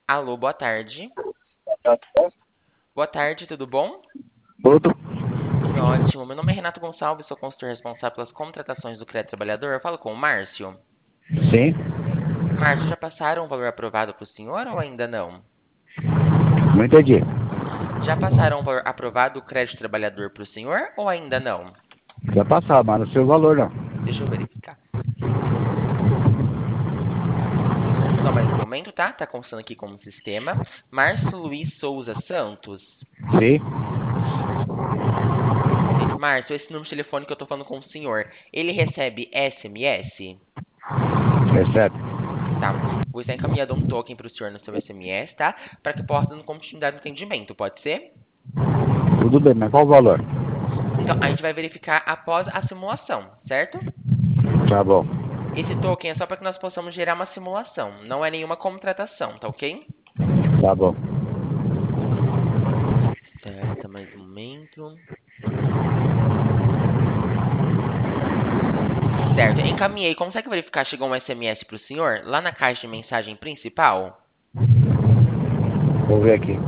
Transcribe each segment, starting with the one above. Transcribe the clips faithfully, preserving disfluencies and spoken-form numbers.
Alô, boa tarde. Boa tarde, tudo bom? Tudo? Que ótimo. Meu nome é Renato Gonçalves, sou consultor responsável pelas contratações do Crédito Trabalhador. Eu falo com o Márcio. Sim. Márcio, já passaram o valor aprovado para o senhor ou ainda não? Não entendi. Já passaram o valor aprovado do Crédito Trabalhador para o senhor ou ainda não? Já passar, mas não sei o valor não. Deixa eu verificar. Só mais um momento, tá? Tá constando aqui como sistema. Márcio Luiz Souza Santos. Sim. Márcio, esse número de telefone que eu tô falando com o senhor, ele recebe S M S? Recebe. Tá. Vou estar encaminhando um token para o senhor no seu S M S, tá? Para que possa dar continuidade no atendimento, pode ser? Tudo bem, mas qual o valor? Então, a gente vai verificar após a simulação, certo? Tá bom. Esse token é só para que nós possamos gerar uma simulação, não é nenhuma contratação, tá ok? Tá bom. Tá, mais um momento. Certo, encaminhei. Consegue verificar? Chegou um S M S para o senhor? Lá na caixa de mensagem principal? Vou ver aqui.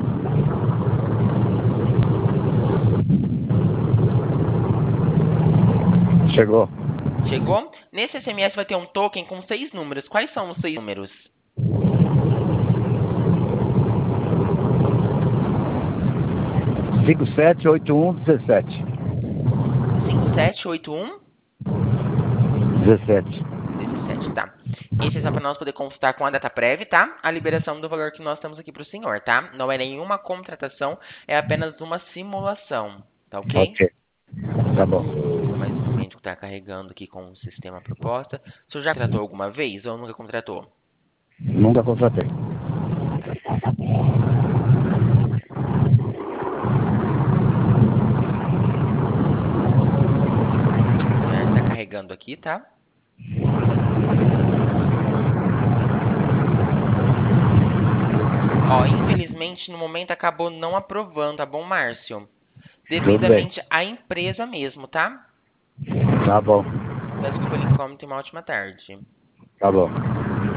Chegou. Chegou? Nesse S M S vai ter um token com seis números. Quais são os seis números? cinco sete oito um dezessete. cinco sete oito um dezessete. dezessete, tá. Esse é só para nós poder consultar com a data prévia, tá? A liberação do valor que nós temos aqui para o senhor, tá? Não é nenhuma contratação, é apenas uma simulação, tá ok? Ok. Tá bom. Só mais um momento que tá carregando aqui com o sistema proposta. O senhor já contratou alguma vez ou nunca contratou? Nunca contratei. Certo, tá carregando aqui, tá? Ó, infelizmente no momento acabou não aprovando, tá bom, Márcio? Tudo bem. Devidamente à empresa mesmo, tá? Tá bom. Peço desculpa pelo incômodo e uma ótima tarde. Tá bom.